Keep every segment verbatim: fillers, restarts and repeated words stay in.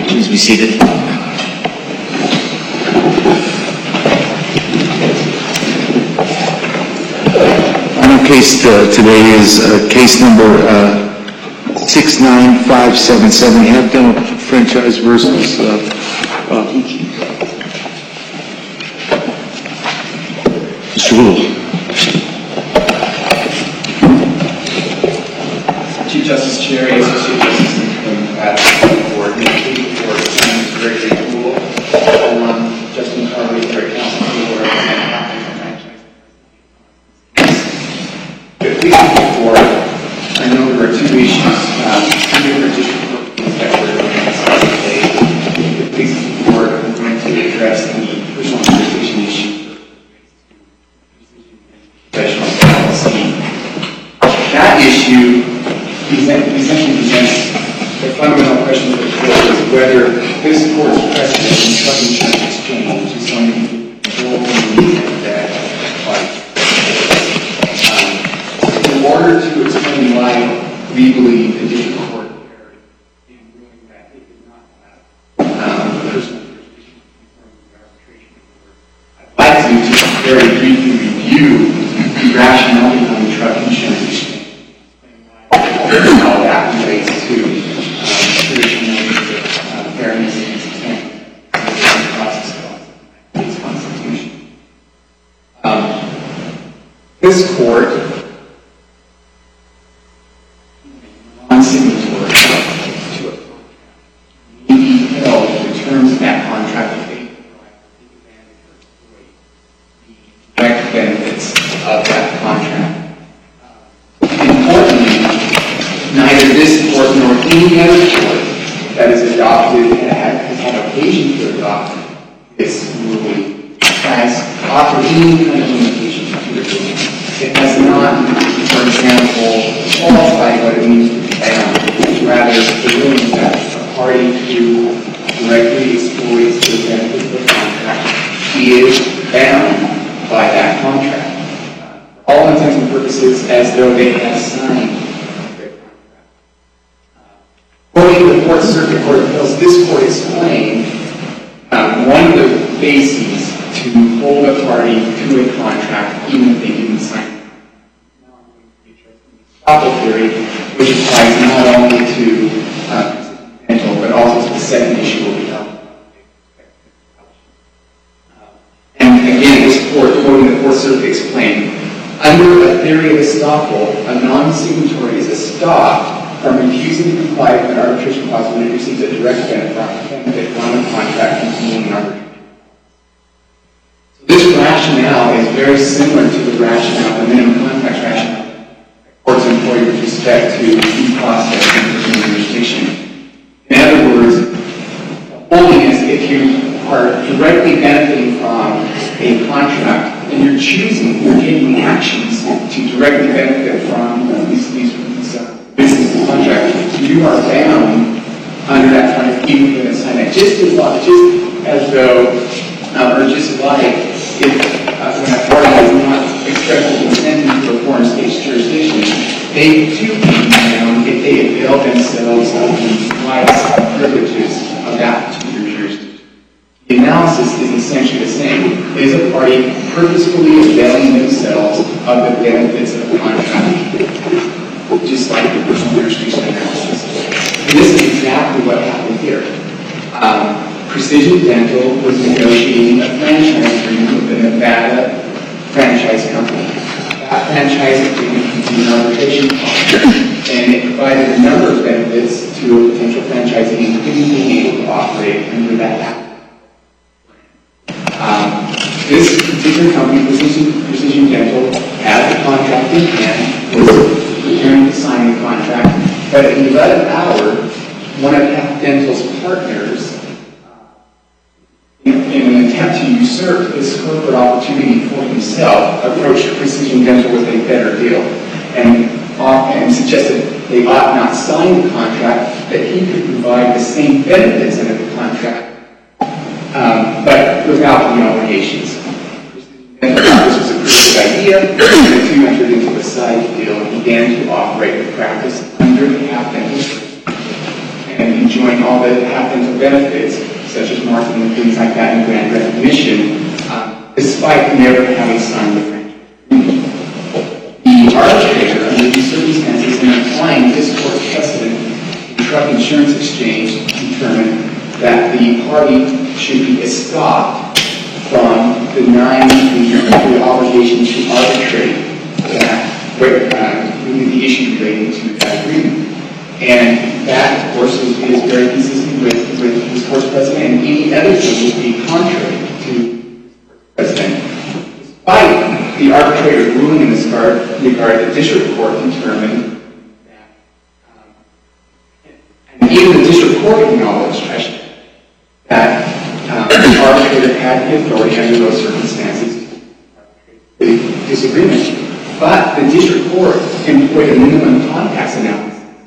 Please be seated. Our case uh, today is uh, case number uh, six nine five seven seven, Half Dental Franchise versus uh, uh, Mister Rule. Chief Justice Cherry, Associate Justice from Advocate Board, Medicaid Board, Attorney Gregory Poole, um, Justin Carly, Third Counsel for the Franchise. If we look before, I know there are two issues, um, two different district courts that we're going to discuss today. If we look before, we're going to address the personal jurisdiction issue. Professional policy. That issue essentially presents the fundamental question of the court is whether this court's precedent in truck insurance exchange is something that applies. Um, in order to explain why we believe the district court erred in ruling that it did not have um, personal jurisdiction from the arbitration court, I'd like to just very briefly review the rationale behind the truck insurance exchange. How that relates to um, traditional uh, fairness and contempt and the process of its constitution. Um, this court, non-signatory to a contract, may be held in the terms of that contract if they provide the direct benefits of that contract. Neither this court nor any other court that has adopted and has had occasion to adopt this ruling has offered any kind of limitation to the ruling. It has not, for example, qualified what it means to be bound. Rather, the ruling that a party who directly exploits the benefits of the contract is bound by that contract. For all intents and purposes, as though they have signed. According to the Fourth Circuit Court of Appeals, this court explained um, one of the bases to hold a party to a contract even if they didn't sign it. Estoppel theory, which applies not only to uh, dental, but also to the second issue we'll be talking about. And again, this court, quoting the Fourth Circuit, explained, under a theory of estoppel, a non-signatory is estopped from refusing to comply with an arbitration clause when it receives a direct benefit from a contract containing an arbitration. So this rationale is very similar to the rationale, the minimum contract rationale, that courts employ with respect to due process and personal jurisdiction. In other words, holding is if you are directly benefiting from a contract and you're choosing, you're taking actions to directly benefit from these, these, these uh, business contract, you are bound under that contract even when it's signed. Just as well, just as though, um, or just like if uh, when a party is not expressly consenting to a foreign state's jurisdiction, they too can be bound if they avail themselves of the rights and privileges of that particular jurisdiction. The analysis is essentially the same. Is a party purposefully availing themselves of the benefits of the contract? Just like the personal jurisdiction analysis. And this is exactly what happened here. Um, Precision Dental was negotiating a franchise agreement with the Nevada franchise company. That franchise agreement contained an arbitration clause, and it provided a number of benefits to a potential franchisee, including being able to operate under that act. Um, this particular company, Precision, Precision Dental, had the contract in hand, was preparing to sign the contract, but at the eleventh hour, one of Half Dental's partners, in, in an attempt to usurp this corporate opportunity for himself, approached Precision Dental with a better deal and, uh, and suggested they ought not sign the contract, that he could provide the same benefits under the contract, um, but without the obligations. And this was a pretty good idea. The two entered into a side deal and began to operate the practice under the Half Dental and enjoy enjoying all the half dental benefits, such as marketing and things like that, and brand recognition, uh, despite never having signed the franchise agreement. The arbitrator, under these circumstances, in applying this court's precedent in Truck Insurance Exchange, determined that the party should be estopped from denying the, the obligation to arbitrate that, uh, the issue relating to that agreement. And that, of course, is, is very consistent with, with this court's precedent, and any other thing would be contrary to the precedent. Despite the arbitrator ruling in this regard, the district court determined that, um, and even the district court acknowledged that um, the arbitrator had the authority under those circumstances to arbitrate disagreement. But the district court employed a minimum contacts analysis.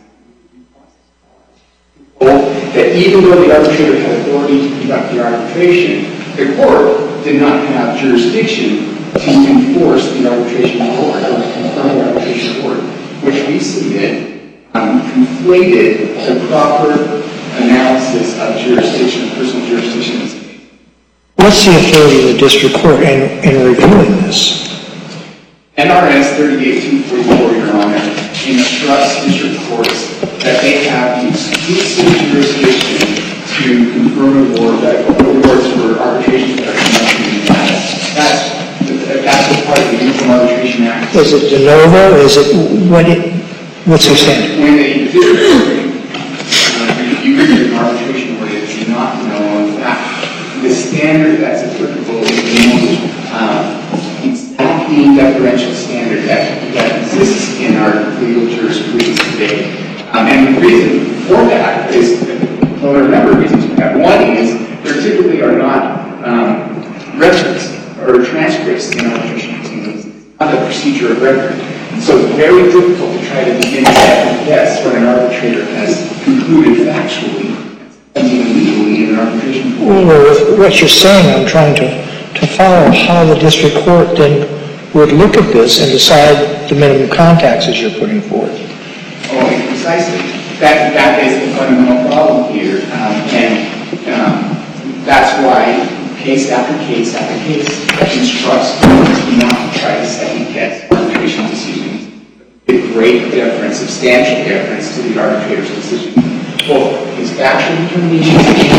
That even though the arbitrator had authority to conduct the arbitration, the court did not have jurisdiction to enforce the arbitration award or confirm the arbitration award, which we submit um, conflated the proper analysis of jurisdiction, personal jurisdiction. What's the authority of the district court in, in reviewing this? N R S thirty-eight two forty-four, Your Honor, instructs district courts that they have the exclusive jurisdiction to confirm award that awards for arbitrations that are conducted in the United States. That's that's the part of the Uniform Arbitration Act. Is it de novo? Is it what? It, what's the standard? When a district court uh, reviews an arbitration award, it is not de novo. In fact, the standard that's applicable is the most um, exacting deferential standard that, that exists in our legal jurisprudence today. Um, and the reason for that is, well, there are a number of reasons for that. One is there typically are not um, records or transcripts in arbitration proceedings, not the procedure of record. And so it's very difficult to try to begin to guess what an arbitrator has concluded factually and even legally in an arbitration. Well, what you're saying, I'm trying to, to follow how the district court then would look at this and decide the minimum contacts as you're putting forth. Oh, precisely. That, that is the fundamental problem here. Um, and um, that's why case after case after case instructs courts not to try to second guess arbitration decisions. Give great deference, substantial deference to the arbitrator's decision. Both his factual determinations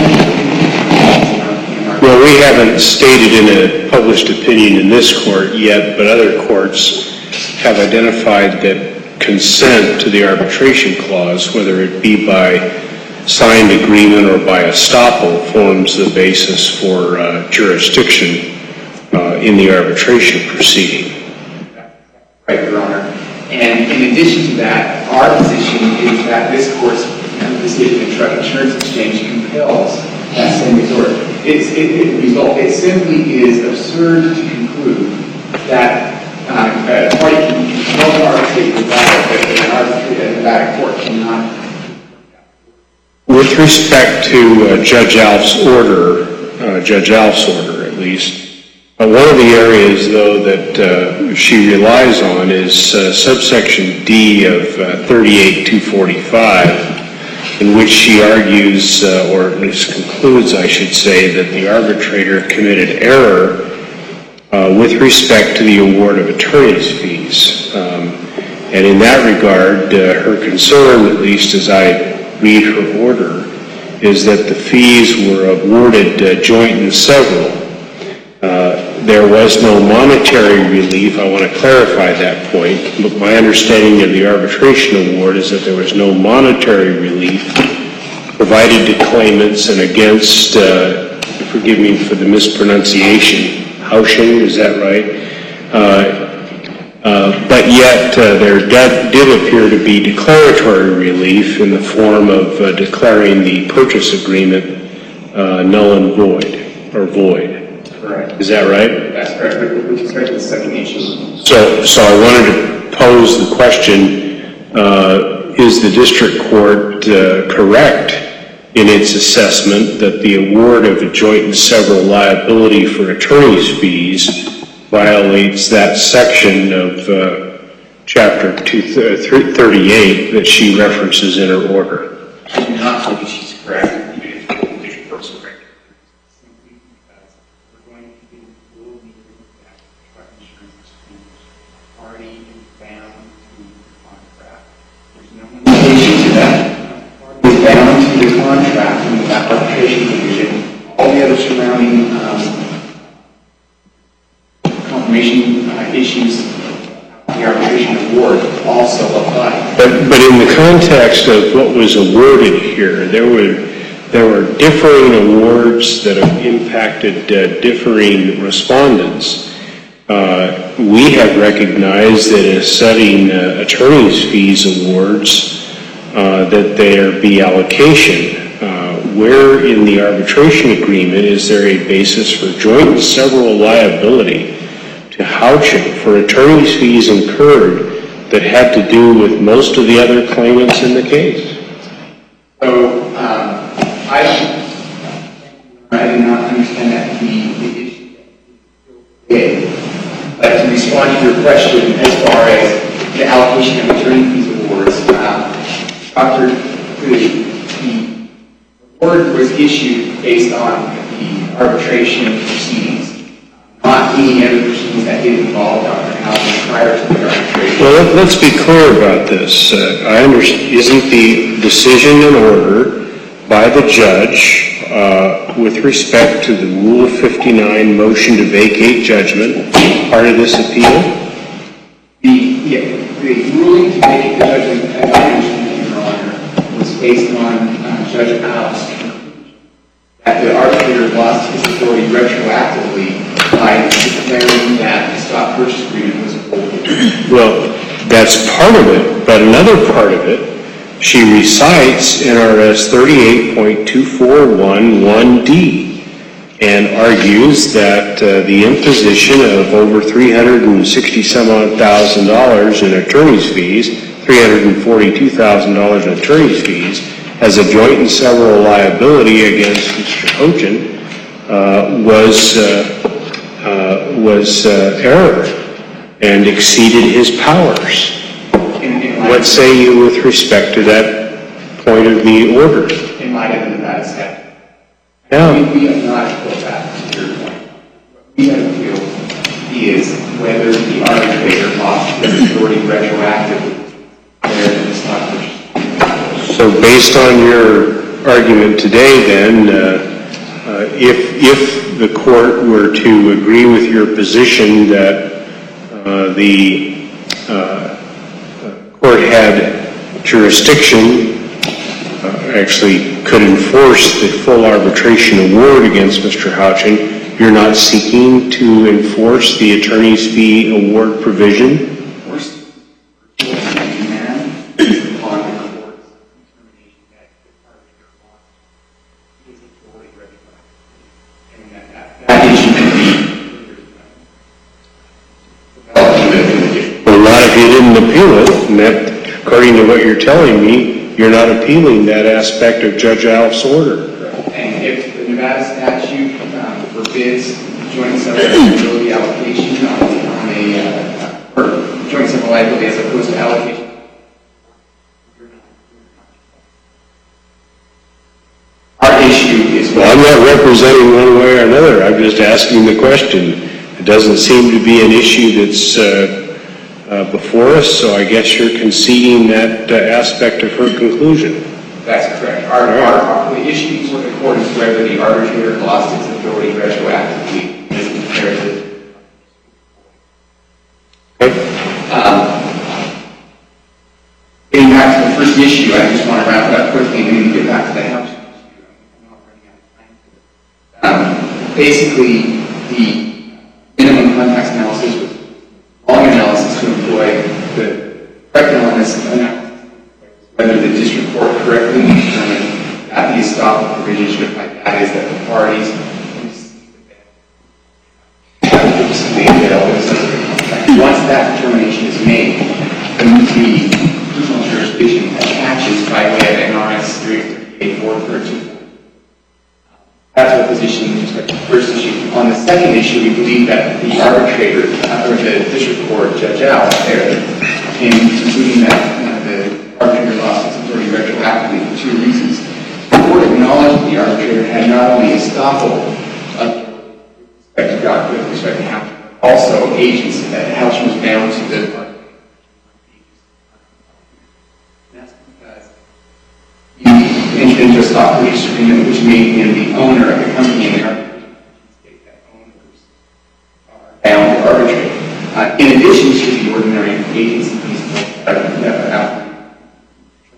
and well, we haven't stated in a published opinion in this court yet, but other courts have identified that consent to the arbitration clause, whether it be by signed agreement or by estoppel, forms the basis for uh, jurisdiction uh, in the arbitration proceeding. Right, Your Honor. And in addition to that, our position is that this court's decision in Truck Insurance Exchange compels that same resort. It's, it, it, result, it simply is absurd to conclude that uh, a party can compel an arbitrate without an arbitrator, and that a court cannot. With respect to uh, Judge Alf's order, uh, Judge Alf's order at least, uh, one of the areas, though, that uh, she relies on is uh, subsection D of uh, thirty-eight two forty-five, in which she argues, uh, or at least concludes, I should say, that the arbitrator committed error uh, with respect to the award of attorney's fees. Um, and in that regard, uh, her concern, at least as I read her order, is that the fees were awarded uh, joint and several. Uh, there was no monetary relief. I want to clarify that point, but my understanding of the arbitration award is that there was no monetary relief provided to claimants and against, uh, forgive me for the mispronunciation, Hauschen, is that right? Uh, uh, but yet uh, there did, did appear to be declaratory relief in the form of uh, declaring the purchase agreement uh, null and void, or void. Correct. Is that right? That's correct, with respect to the second issue. So, so I wanted to pose the question, uh, is the district court uh, correct in its assessment that the award of a joint and several liability for attorney's fees violates that section of uh, chapter two thirty-eight that she references in her order? I do not believe she's correct. context of what was awarded here, there were there were differing awards that have impacted uh, differing respondents. Uh, we have recognized that in setting uh, attorney's fees awards, uh, that there be allocation. Uh, where in the arbitration agreement is there a basis for joint and several liability to Houchin for attorney's fees incurred that had to do with most of the other claimants in the case? So, um, I don't, I did not understand that the, the issue. Okay. But to respond to your question as far as the allocation of attorney fees awards, um, Doctor the, the award was issued based on the arbitration proceedings, not any other proceedings that didn't involve Doctor Houchin prior to the arbitration. Well, let, let's be clear about this. Uh, I understand, isn't the decision in order by the judge uh, with respect to the Rule fifty-nine motion to vacate judgment part of this appeal? The, yeah, the ruling to vacate the judgment, as I understand it, Your Honor, was based on uh, Judge Al's conclusion that the arbitrator lost his authority retroactively by declaring that the stock purchase agreement was void. Well, that's part of it, but another part of it, she recites N R S thirty-eight point two four one one D and argues that uh, the imposition of over three hundred sixty some odd thousand dollars in attorney's fees, three hundred forty-two thousand dollars in attorney's fees, as a joint and several liability against Mister Houchin uh, was uh, uh, was uh, error and exceeded his powers. What say you with respect to that point of the order? In light of the Nevada statute. Yeah. We, we have not appealed that to your point. What we have appealed is whether the arbitrator lost his authority retroactively prior to the stock purchase. So based on your argument today then, uh, uh, if, if the court were to agree with your position that uh, the uh, court had jurisdiction, uh, actually could enforce the full arbitration award against Mister Houchin, you're not seeking to enforce the attorney's fee award provision? Of course, the man is upon the court's determination that the arbitrator lost his authority retroactively. And that, that, that issue can be developed. Well, not if you didn't appeal it, and that, according to what you're telling me, you're not appealing that aspect of Judge Alf's order. And if the Nevada statute um, forbids joint and several liability allocation on, on a, uh, or joint and several liability as opposed to allocation, our issue is... Well, I'm not representing one way or another. I'm just asking the question. It doesn't seem to be an issue that's uh, uh, before us, so I guess you're conceding that uh, aspect of her conclusion. That's correct. Our, our, our, the issue before the court is whether the arbitrator lost its authority retroactively as compared to... Okay. Um, getting back to the first issue, I just want to wrap it up quickly and then get back to the house. Um, basically, the minimum context analysis was long analysis to employ the correct analysis, whether the district court correctly determined that the estoppel provision should apply. That is, that the parties once that determination is made, then the personal jurisdiction attaches by way of N R S three thirty-eight four thirteen. That's our position with respect to the first issue. On the second issue, we believe that the arbitrator, uh, or the district court, Judge Al, there, in concluding that uh, the arbitrator lost its authority retroactively for two reasons. The court acknowledged the arbitrator had not only estoppel uh, with respect to God, with respect to Houchin, but also agency, that Houchin was bound to the arbitrator. That's because he entered into a stock purchase agreement which made him the owner of the company, and the arbitration state that owners are bound to arbitrate. Uh, in addition to the ordinary agency fees that are outlined,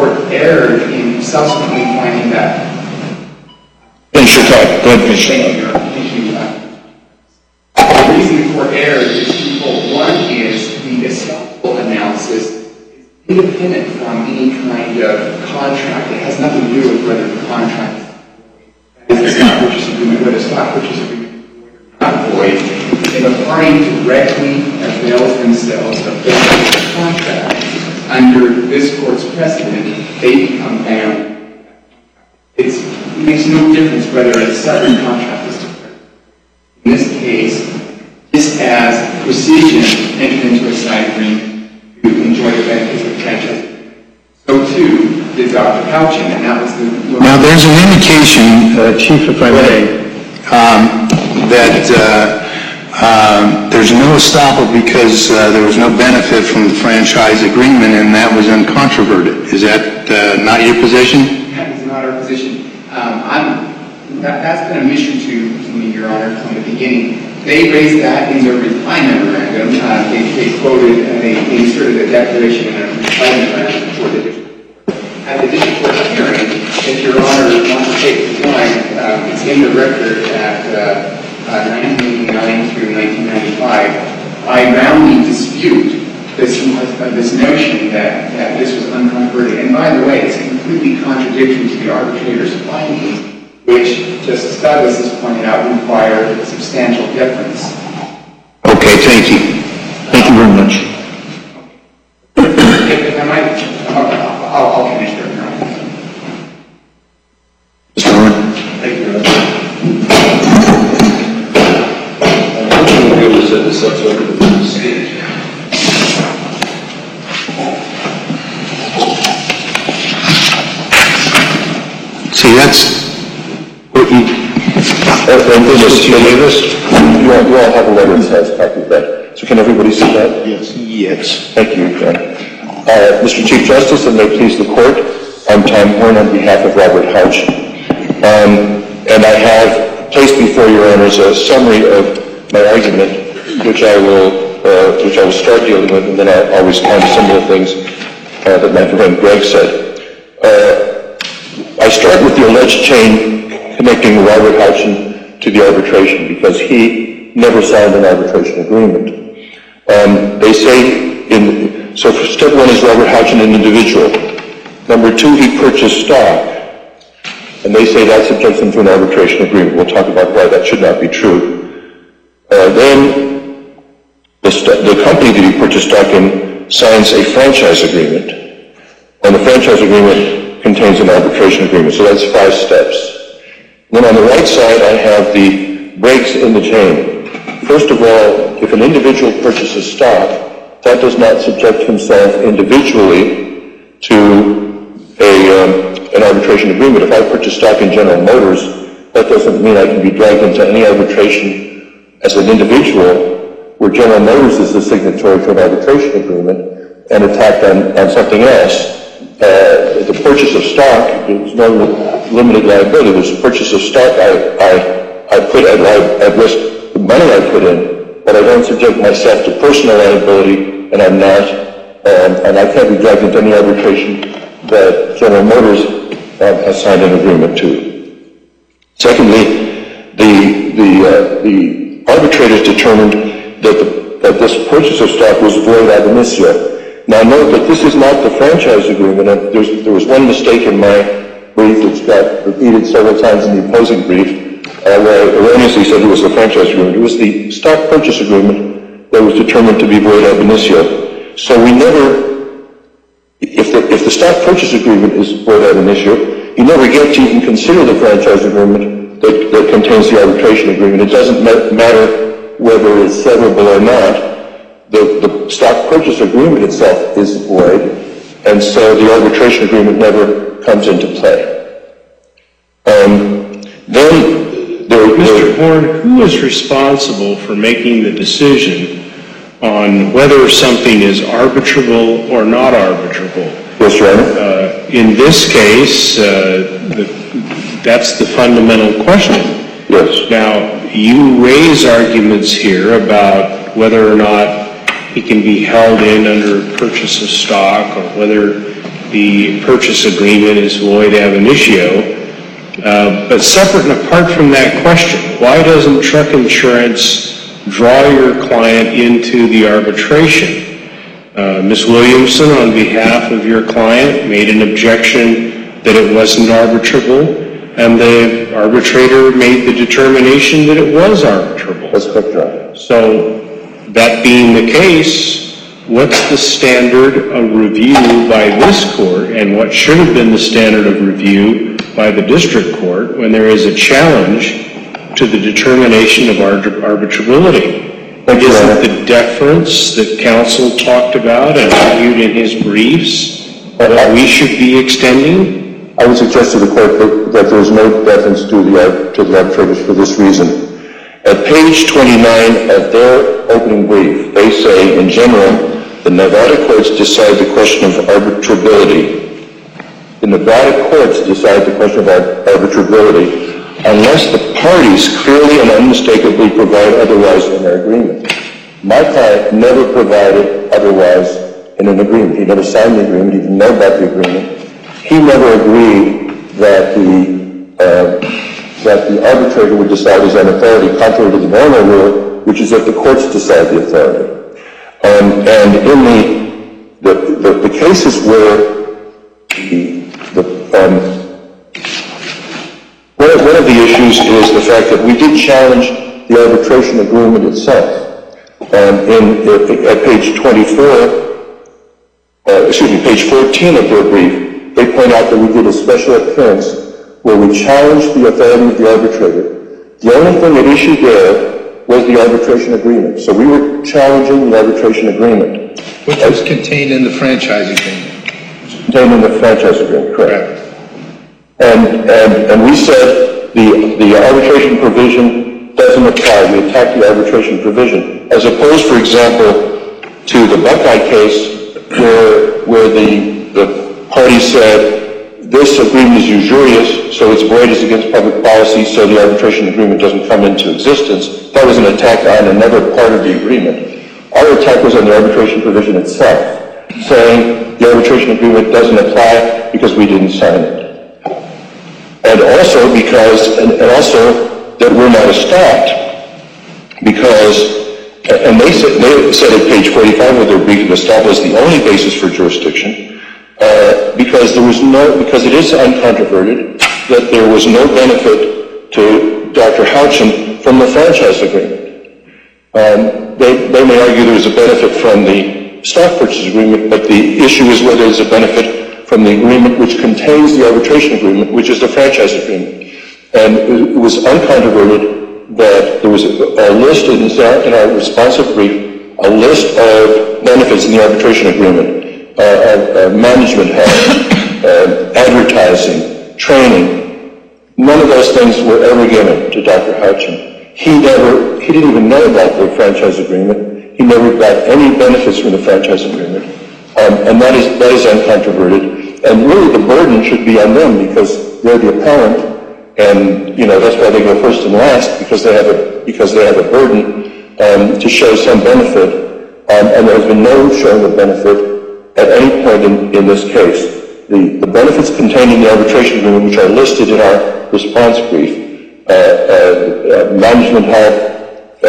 court erred in subsequently finding that. Finish your thought. Go ahead, finish your Thank you, Your Honor. Thank you. Uh, The reason the court erred is twofold. One is the estoppel analysis is independent from any kind of contract. It has nothing to do with whether the contract is a stock purchase agreement, whether the stock purchase agreement is not void. If a party directly avails themselves of the contract under this court's precedent, they become bound. It's, it makes no difference whether a separate contract is declared. In this case, just as Precision entered into a side agreement to enjoy the benefits of franchise, so too did Doctor Couchin, and that was the... Now, there's an indication, uh, Chief, if I may, um, that uh, um, there's no estoppel because uh, there was no benefit from the franchise agreement, and that was uncontroverted. Is that uh, not your position? That is not our position. Um, I'm, that, that's been a mission to, to me, Your Honor, from the beginning. They raised that in their reply memorandum. Uh, they, they quoted, uh, they, they inserted a declaration in a reply memorandum before the district court. At the district court hearing, if Your Honor wants to take the time, um, it's in the record at uh, uh, nineteen eighty-nine through nineteen ninety-five. I roundly dispute this, uh, this notion that, that this was uncontroverted. And by the way, it's completely contradictory to the arbitrator's findings, which Justice Douglas has pointed out require substantial deference. Okay, thank you. Thank you very much. If I might, I'll, I'll, I'll finish there, Your Honor. Mister Horn? Thank you, Your Honor. I'm going to be able to set this up so I can put the stage. See, that's what you... And this, you all, you all have a letter that says copy of that. So can everybody see that? Yes. Yes. Thank you, John. Uh, Mister Chief Justice, and may it please the court, I'm Tom Horn on behalf of Robert Houch. Um, and I have placed before your honors a summary of my argument, which I will, uh, which I will start dealing with, and then I'll, I'll respond to some of the things uh, that my friend Greg said. Uh, I start with the alleged chain connecting Robert Houchin to the arbitration because he never signed an arbitration agreement. Um, they say in, so for step one is Robert Houchin, an individual. Number two, he purchased stock. And they say that subjects him to an arbitration agreement. We'll talk about why that should not be true. Uh, then the, st- the company that he purchased stock in signs a franchise agreement. And the franchise agreement contains an arbitration agreement. So that's five steps. Then on the right side, I have the breaks in the chain. First of all, if an individual purchases stock, that does not subject himself individually to a, um, an arbitration agreement. If I purchase stock in General Motors, that doesn't mean I can be dragged into any arbitration as an individual where General Motors is the signatory to an arbitration agreement and attacked on, on something else. Uh, the purchase of stock, there's no limited liability. There's a purchase of stock, I, I, I put at, at risk the money I put in, but I don't subject myself to personal liability, and I'm not, um, and I can't be dragged into any arbitration that General Motors um, has signed an agreement to. Secondly, the, the, uh, the arbitrators determined that, the, that this purchase of stock was void ab initio. Now note that this is not the franchise agreement, and there's, there was one mistake in my brief which got repeated several times in the opposing brief, uh, where I erroneously said it was the franchise agreement. It was the stock purchase agreement that was determined to be void ab initio. So we never, if the, if the stock purchase agreement is void ab initio, you never get to even consider the franchise agreement that, that contains the arbitration agreement. It doesn't ma- matter whether it's severable or not. The, the stock purchase agreement itself is void, and so the arbitration agreement never comes into play. Um, then there, Mister Horn, who is responsible for making the decision on whether something is arbitrable or not arbitrable? Yes, Your Honor. Uh, in this case, uh, the, that's the fundamental question. Yes. Now, you raise arguments here about whether or not he can be held in under purchase of stock, or whether the purchase agreement is void ab initio. Uh, but separate and apart from that question, why doesn't truck insurance draw your client into the arbitration? Uh, Miz Williamson, on behalf of your client, made an objection that it wasn't arbitrable, and the arbitrator made the determination that it was arbitrable. That's correct, Your Honor. So, that being the case, what's the standard of review by this court, and what should have been the standard of review by the district court when there is a challenge to the determination of arbit- arbitrability? Isn't the deference that counsel talked about and argued in his briefs that we should be extending? I would suggest to the court that, that there is no deference to the, to the arbitrators for this reason. At page twenty-nine of their opening brief, they say, in general, the Nevada courts decide the question of arbitrability. The Nevada courts decide the question of arbitrability unless the parties clearly and unmistakably provide otherwise in their agreement. My client never provided otherwise in an agreement. He never signed the agreement. He didn't know about the agreement. He never agreed that the uh, that the arbitrator would decide his own authority, contrary to the normal rule, which is that the courts decide the authority. Um, and in the the, the the cases where the the um, one, one of the issues is the fact that we did challenge the arbitration agreement itself. Um, in, in at page twenty-four, uh, excuse me, page fourteen of their brief, they point out that we did a special appearance where we challenged the authority of the arbitrator. The only thing at issue there was the arbitration agreement. So we were challenging the arbitration agreement. Which was contained in the franchise agreement. Contained in the franchise agreement, correct. And, and, and we said the, the arbitration provision doesn't apply. We attacked the arbitration provision. As opposed, for example, to the Buckeye case where, where the, the party said, this agreement is usurious, so its void is against public policy, so the arbitration agreement doesn't come into existence. That was an attack on another part of the agreement. Our attack was on the arbitration provision itself, saying the arbitration agreement doesn't apply because we didn't sign it. And also because, and, and also that we're not estopped, because, and they said, they said at page forty-five of their brief that estoppel is the only basis for jurisdiction. Uh, because there was no, because it is uncontroverted that there was no benefit to Doctor Houchin from the franchise agreement. Um, they, they may argue there was a benefit from the stock purchase agreement, but the issue is whether there's a benefit from the agreement which contains the arbitration agreement, which is the franchise agreement. And it was uncontroverted that there was a, a list in our, in our responsive brief, a list of benefits in the arbitration agreement. Uh, uh, management help, uh, advertising, training. None of those things were ever given to Doctor Houchin. He never, he didn't even know about the franchise agreement. He never got any benefits from the franchise agreement. Um, and that is, that is uncontroverted. And really the burden should be on them because they're the appellant. And, you know, that's why they go first and last, because they have a, because they have a burden um, to show some benefit. Um, and there has been no showing of benefit at any point in, in this case. The, the benefits contained in the arbitration agreement, which are listed in our response brief, uh, uh, uh, management help, uh,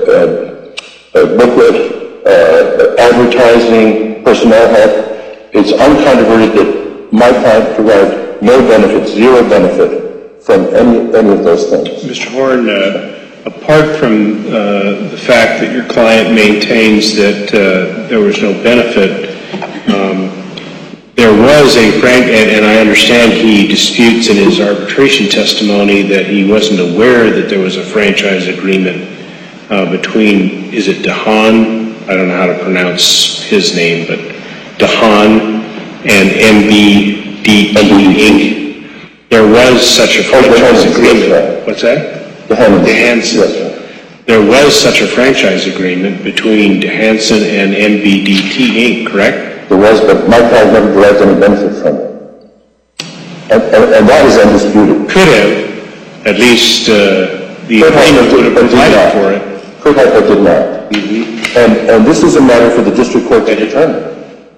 uh, uh, booklet, uh, advertising, personnel help, it's uncontroverted that my client provided no benefit, zero benefit from any, any of those things. Mister Horn, uh, apart from uh, the fact that your client maintains that uh, there was no benefit, Um, there was a frank, and, and I understand he disputes in his arbitration testimony that he wasn't aware that there was a franchise agreement uh, between, is it DeHaan? I don't know how to pronounce his name, but DeHaan and M B D T Incorporated. There was such a franchise agreement. What's that? DeHanson's. There was such a franchise agreement between DeHanson and M B D T Incorporated, correct? There was, but my client never derived any benefit from it. And, and, and that is undisputed. Could have, at least uh, the agreement would have provided for it. Could have, but did not. Mm-hmm. And, and this is a matter for the district court to determine.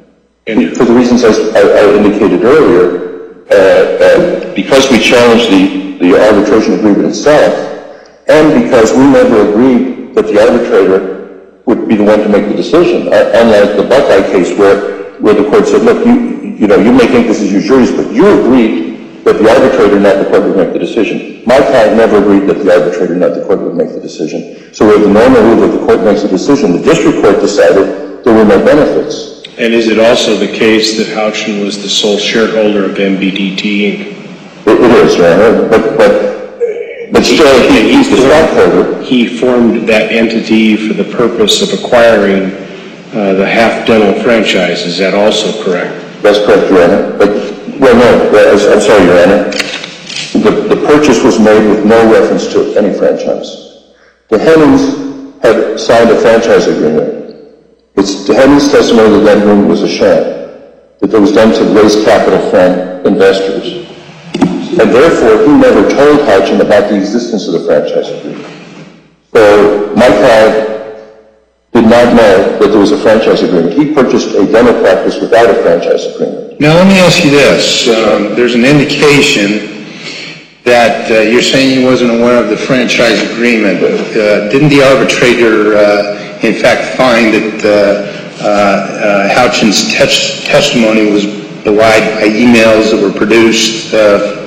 For the reasons I, I indicated earlier, uh, uh, because we challenged the, the arbitration agreement itself, and because we never agreed that the arbitrator would be the one to make the decision, uh, unlike the Buckeye case where, where the court said, look, you, you know, you may think this is your jury's, but you agreed that the arbitrator, not the court, would make the decision. My client never agreed that the arbitrator, not the court, would make the decision. So with the normal rule that the court makes a decision, the district court decided there were no benefits. And is it also the case that Houchin was the sole shareholder of M B D T Incorporated? It, it is, Your Honor, but, but, but still, he, he's the stockholder. He formed that entity for the purpose of acquiring uh, the Half Dental franchise. Is that also correct? That's correct, Your Honor. But, well, no, I'm sorry, Your Honor. The, the purchase was made with no reference to any franchise. The Hennings had signed a franchise agreement. It's the Hennings' testimony that that agreement was a sham, that it was done to raise capital from investors. And therefore, he never told Houchin about the existence of the franchise agreement. So my client did not know that there was a franchise agreement. He purchased a dental practice without a franchise agreement. Now, let me ask you this. Um, there's an indication that uh, you're saying he wasn't aware of the franchise agreement. Uh, didn't the arbitrator, uh, in fact, find that uh, uh, uh, Houchin's te- testimony was belied by emails that were produced uh,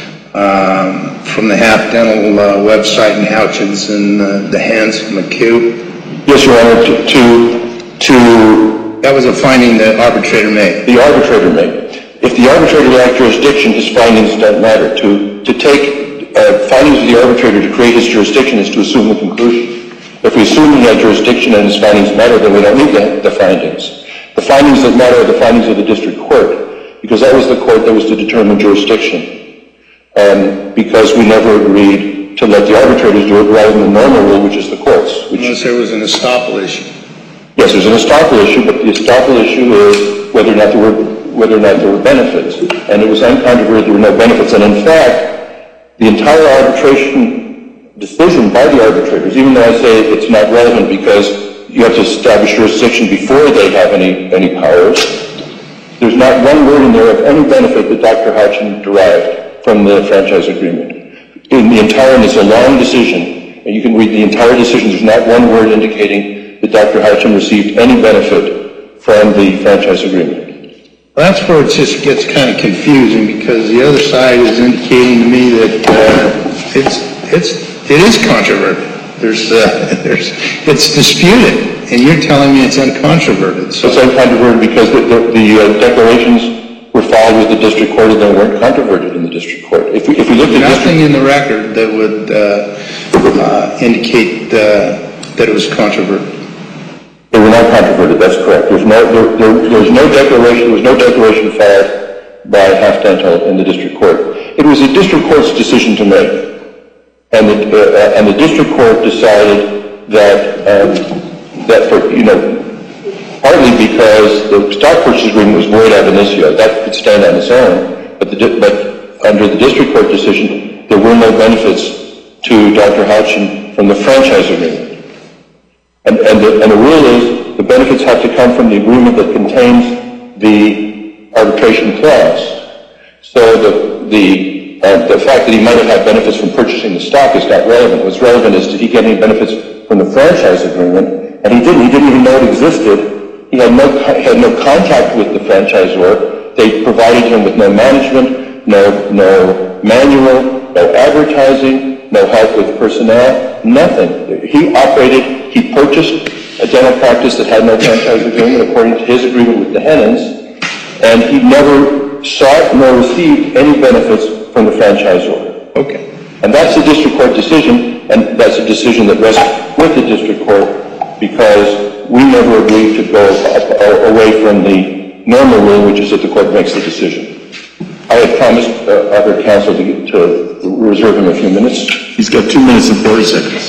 um, from the Half Dental uh, website and Houchin's in uh, the hands of McHugh? Yes, Your Honor, to, to, to... That was a finding the arbitrator made. The arbitrator made. If the arbitrator lacked jurisdiction, his findings don't matter. To, to take uh, findings of the arbitrator to create his jurisdiction is to assume the conclusion. If we assume he had jurisdiction and his findings matter, then we don't need the, the findings. The findings that matter are the findings of the district court, because that was the court that was to determine jurisdiction. Um, because we never agreed to let the arbitrators do it rather than the normal rule, which is the courts. Which Unless there was an estoppel issue. Yes, there's an estoppel issue, but the estoppel issue is whether or not there were whether or not there were benefits. And it was uncontroverted there were no benefits. And in fact, the entire arbitration decision by the arbitrators, even though I say it's not relevant because you have to establish jurisdiction before they have any, any powers, there's not one word in there of any benefit that Doctor Houchin derived from the franchise agreement. In the entire, and it's a long decision, and you can read the entire decision, there's not one word indicating that Doctor Houchin received any benefit from the franchise agreement. Well, that's where it just gets kind of confusing, because the other side is indicating to me that uh, it's it's it is controverted. There's uh, there's it's disputed, and you're telling me it's uncontroverted. So it's uncontroverted because the, the, the uh, declarations were filed with the district court and they weren't controverted in the district court. If we if we look at nothing in the record that would uh, uh, indicate uh, that it was controverted. They were not controverted, that's correct. There's no, there, there, there's no declaration, there was no declaration filed by Half Dental in the district court. It was the district court's decision to make. And the, uh, and the district court decided that, um, that for, you know, partly because the stock purchase agreement was void ab initio, that could stand on its own, but, the, but under the district court decision, there were no benefits to Doctor Houchin from the franchise agreement. And, and, the, and the rule is the benefits have to come from the agreement that contains the arbitration clause. So the, the, uh, the fact that he might have had benefits from purchasing the stock is not relevant. What's relevant is did he get any benefits from the franchise agreement? And he didn't. He didn't even know it existed. He had no, had no contact with the franchisor. They provided him with no management, no, no manual, no advertising, no help with personnel, nothing. He operated, he purchased a dental practice that had no franchise agreement according to his agreement with the Hennings, and he never sought nor received any benefits from the franchisor. Okay. And that's the district court decision, and that's a decision that rests with the district court because we never agreed to go away from the normal rule, which is that the court makes the decision. I had promised uh, other counsel to, get, to reserve him a few minutes. He's got two minutes and forty seconds.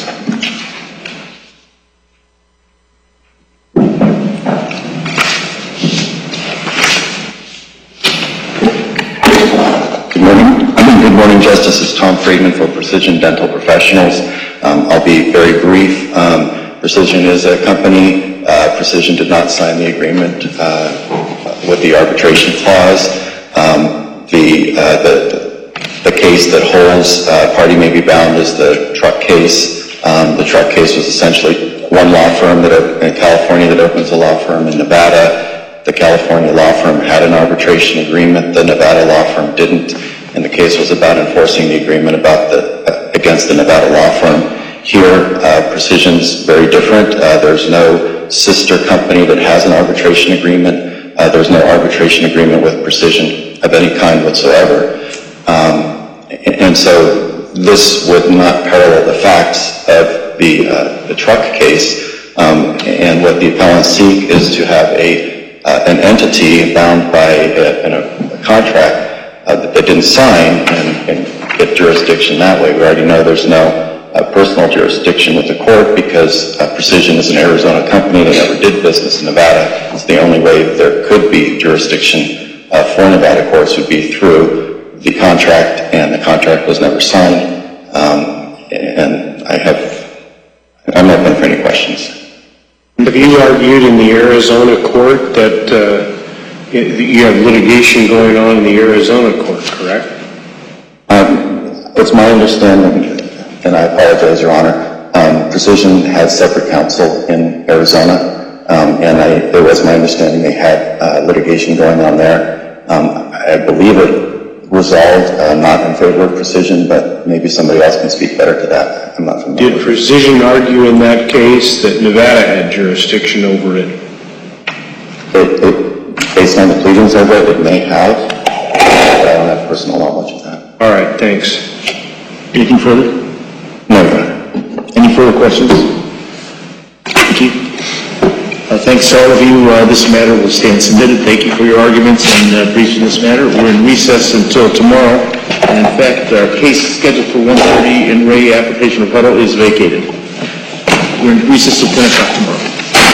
Good morning. Good morning, Justices. Tom Friedman for Precision Dental Professionals. Um, I'll be very brief. Um, Precision is a company. Uh, Precision did not sign the agreement uh, with the arbitration clause. Um, the, uh, the the case that holds uh, party may be bound is the truck case. Um, the truck case was essentially one law firm that in California that opens a law firm in Nevada. The California law firm had an arbitration agreement. The Nevada law firm didn't, and the case was about enforcing the agreement about the uh, against the Nevada law firm. Here, uh, Precision's very different. Uh, there's no sister company that has an arbitration agreement. Uh, there's no arbitration agreement with Precision of any kind whatsoever. Um, and so this would not parallel the facts of the, uh, the truck case. Um, and what the appellants seek is to have a, uh, an entity bound by a, a, a contract uh, that they didn't sign and, and get jurisdiction that way. We already know there's no Uh, personal jurisdiction with the court because uh, Precision is an Arizona company. They never did business in Nevada. It's the only way that there could be jurisdiction uh, for Nevada courts would be through the contract, and the contract was never signed. Um, and I have, I'm open for any questions. Have you argued in the Arizona court that uh, you have litigation going on in the Arizona court, correct? Um, it's my understanding, and I apologize, Your Honor, um, Precision has separate counsel in Arizona, um, and I, it was my understanding they had uh, litigation going on there. Um, I believe it resolved uh, not in favor of Precision, but maybe somebody else can speak better to that. I'm not familiar. Did Precision argue in that case that Nevada had jurisdiction over it? It, it based on the pleadings of it, it may have. I don't have personal knowledge of that. All right, thanks. Anything further? No, Your Honor. Any further questions? Thank you. Uh, thanks to all of you. Uh, this matter will stand submitted. Thank you for your arguments and uh, briefs in this matter. We're in recess until tomorrow. And in fact, our case scheduled for one thirty in Ray application of huddle is vacated. We're in recess till ten o'clock tomorrow.